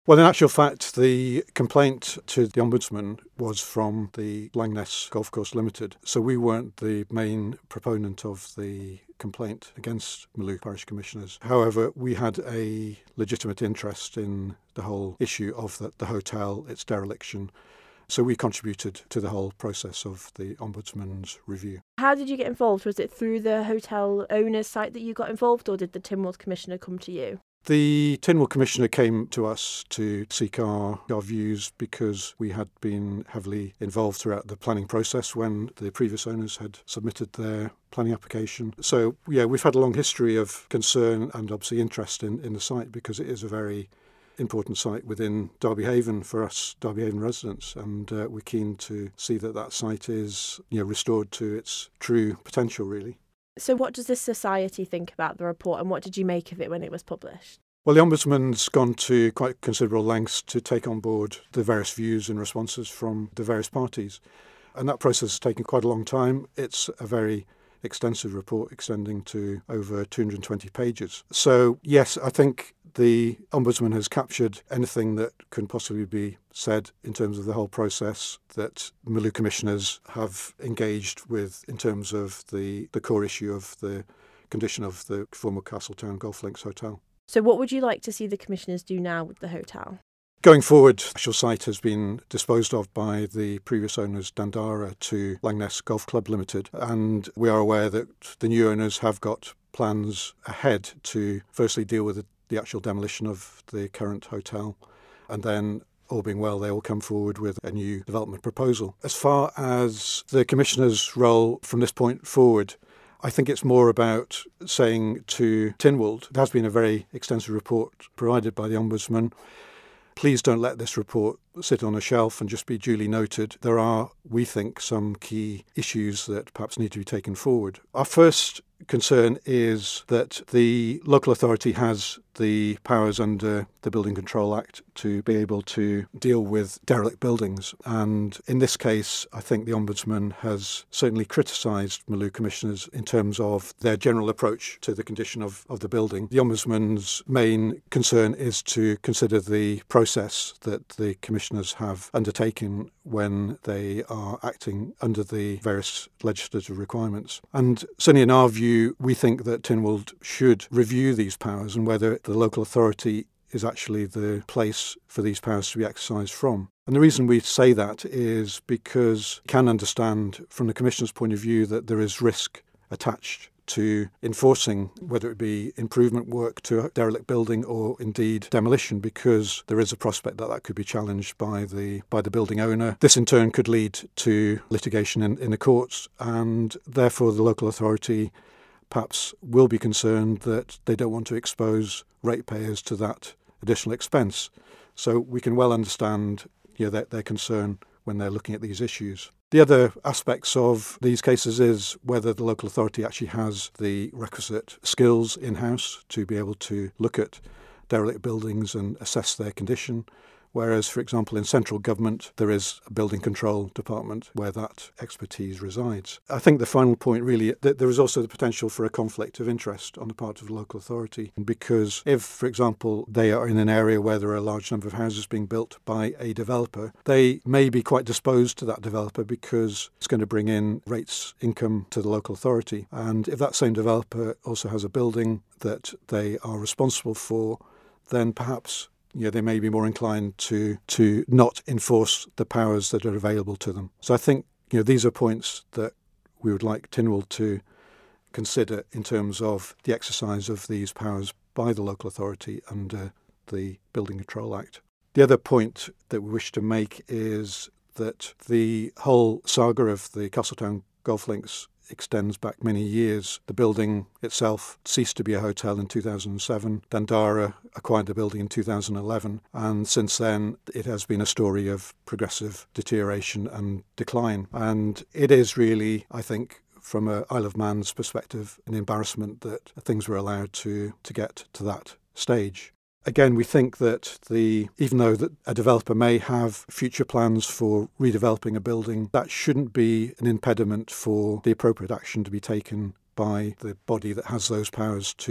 Well, in actual fact, the complaint to the Ombudsman was from the Langness Golf Course Limited. So we weren't the main proponent of the complaint against Maloux Parish Commissioners. However, we had a legitimate interest in the whole issue of the hotel, its dereliction. So we contributed to the whole process of the Ombudsman's review. How did you get involved? Was it through the hotel owner's site that you got involved, or did the Tynwald Commissioner come to you? The Tynwald Commissioner came to us to seek our views because we had been heavily involved throughout the planning process when the previous owners had submitted their planning application. So, we've had a long history of concern and obviously interest in the site because it is a very important site within Derby Haven for us Derby Haven residents, and we're keen to see that site is restored to its true potential, really. So what does this society think about the report, and what did you make of it when it was published? Well, the Ombudsman's gone to quite considerable lengths to take on board the various views and responses from the various parties. And that process has taken quite a long time. It's a very extensive report extending to over 220 pages. So, yes, I think the Ombudsman has captured anything that can possibly be said in terms of the whole process that Maloux Commissioners have engaged with in terms of the core issue of the condition of the former Castletown Golf Links Hotel. So what would you like to see the Commissioners do now with the hotel? Going forward, the actual site has been disposed of by the previous owners, Dandara, to Langness Golf Club Limited, and we are aware that the new owners have got plans ahead to firstly deal with the actual demolition of the current hotel, and then, all being well, they will come forward with a new development proposal. As far as the Commissioner's role from this point forward, I think it's more about saying to Tynwald, there has been a very extensive report provided by the Ombudsman. Please don't let this report sit on a shelf and just be duly noted. There are, we think, some key issues that perhaps need to be taken forward. Our first concern is that the local authority has the powers under the Building Control Act to be able to deal with derelict buildings. And in this case, I think the Ombudsman has certainly criticised Maloux Commissioners in terms of their general approach to the condition of the building. The Ombudsman's main concern is to consider the process that the Commissioners have undertaken when they are acting under the various legislative requirements. And certainly in our view, we think that Tynwald should review these powers and whether the local authority is actually the place for these powers to be exercised from. And the reason we say that is because we can understand from the Commissioner's point of view that there is risk attached to enforcing, whether it be improvement work to a derelict building or indeed demolition, because there is a prospect that could be challenged by the building owner. This in turn could lead to litigation in the courts, and therefore the local authority perhaps will be concerned that they don't want to expose ratepayers to that additional expense. So we can well understand their concern when they're looking at these issues. The other aspects of these cases is whether the local authority actually has the requisite skills in-house to be able to look at derelict buildings and assess their condition. Whereas, for example, in central government, there is a building control department where that expertise resides. I think the final point really, that there is also the potential for a conflict of interest on the part of the local authority, because if, for example, they are in an area where there are a large number of houses being built by a developer, they may be quite disposed to that developer because it's going to bring in rates income to the local authority. And if that same developer also has a building that they are responsible for, then perhaps they may be more inclined to not enforce the powers that are available to them. So I think these are points that we would like Tynwald to consider in terms of the exercise of these powers by the local authority under the Building Control Act. The other point that we wish to make is that the whole saga of the Castletown Golf Links extends back many years. The building itself ceased to be a hotel in 2007. Dandara acquired the building in 2011, and since then it has been a story of progressive deterioration and decline. And it is really, I think, from a Isle of Man's perspective, an embarrassment that things were allowed to get to that stage. Again, we think that even though that a developer may have future plans for redeveloping a building, that shouldn't be an impediment for the appropriate action to be taken by the body that has those powers to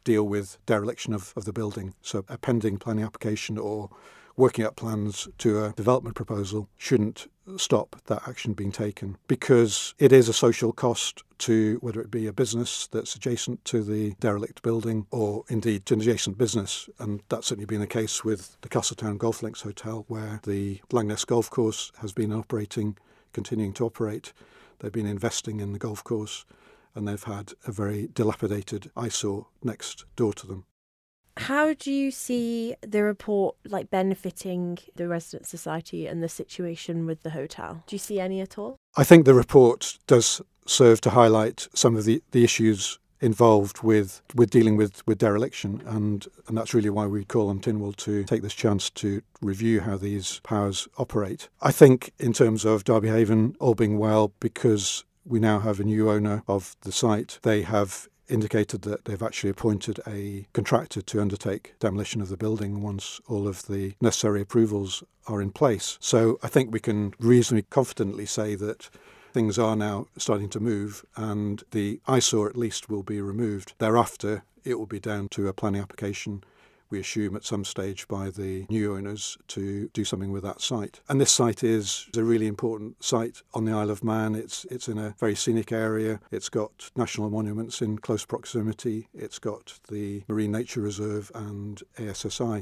deal with dereliction of the building. So a pending planning application or working up plans to a development proposal shouldn't stop that action being taken, because it is a social cost to whether it be a business that's adjacent to the derelict building or indeed to an adjacent business. And that's certainly been the case with the Castletown Golf Links Hotel, where the Langness Golf Course has been continuing to operate. They've been investing in the golf course, and they've had a very dilapidated eyesore next door to them. How do you see the report benefiting the resident society and the situation with the hotel? Do you see any at all? I think the report does serve to highlight some of the issues involved with dealing with dereliction, and that's really why we call on Tynwald to take this chance to review how these powers operate. I think in terms of Derby Haven, all being well, because we now have a new owner of the site, they have indicated that they've actually appointed a contractor to undertake demolition of the building once all of the necessary approvals are in place. So I think we can reasonably confidently say that things are now starting to move, and the eyesore at least will be removed. Thereafter, it will be down to a planning application, we assume at some stage, by the new owners to do something with that site. And this site is a really important site on the Isle of Man. It's in a very scenic area. It's got national monuments in close proximity. It's got the Marine Nature Reserve and ASSI.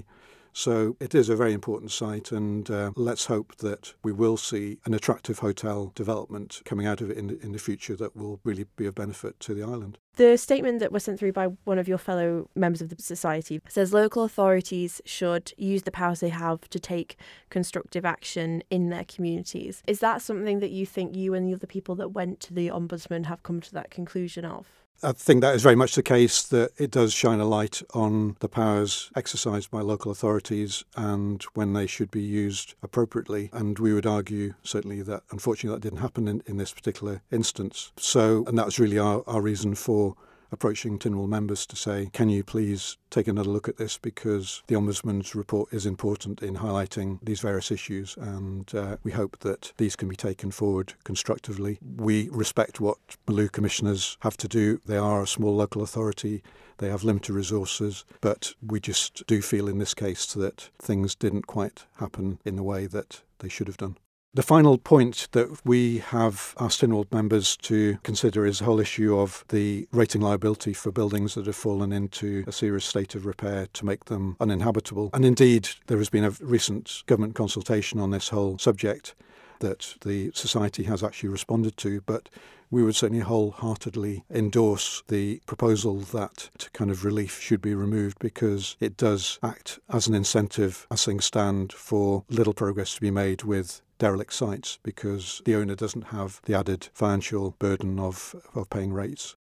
So it is a very important site, and let's hope that we will see an attractive hotel development coming out of it in the future that will really be of benefit to the island. The statement that was sent through by one of your fellow members of the society says local authorities should use the powers they have to take constructive action in their communities. Is that something that you think you and the other people that went to the Ombudsman have come to that conclusion of? I think that is very much the case, that it does shine a light on the powers exercised by local authorities and when they should be used appropriately. And we would argue, certainly, that unfortunately that didn't happen in this particular instance. And that was really our reason for approaching Tynwald members to say, can you please take another look at this, because the Ombudsman's report is important in highlighting these various issues, and we hope that these can be taken forward constructively. We respect what Maloo commissioners have to do. They are a small local authority. They have limited resources, but we just do feel in this case that things didn't quite happen in the way that they should have done. The final point that we have asked Tynwald members to consider is the whole issue of the rating liability for buildings that have fallen into a serious state of repair to make them uninhabitable. And indeed, there has been a recent government consultation on this whole subject that the Society has actually responded to, but we would certainly wholeheartedly endorse the proposal that kind of relief should be removed, because it does act as an incentive, as things stand, for little progress to be made with derelict sites, because the owner doesn't have the added financial burden of paying rates.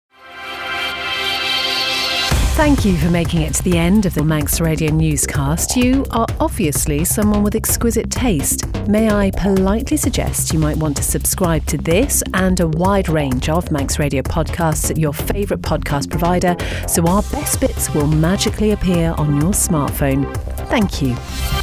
Thank you for making it to the end of the Manx Radio newscast. You are obviously someone with exquisite taste. May I politely suggest you might want to subscribe to this and a wide range of Manx Radio podcasts at your favourite podcast provider, so our best bits will magically appear on your smartphone. Thank you.